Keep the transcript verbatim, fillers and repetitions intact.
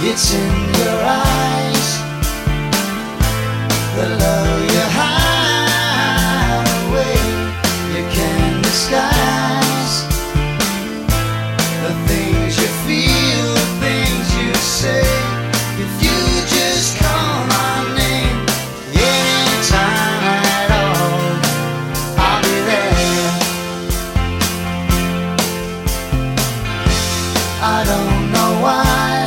It's in your eyes, the love you hide away. You can disguise the things you feel, the things you say. If you just call my name anytime at all, I'll be there. I don't know why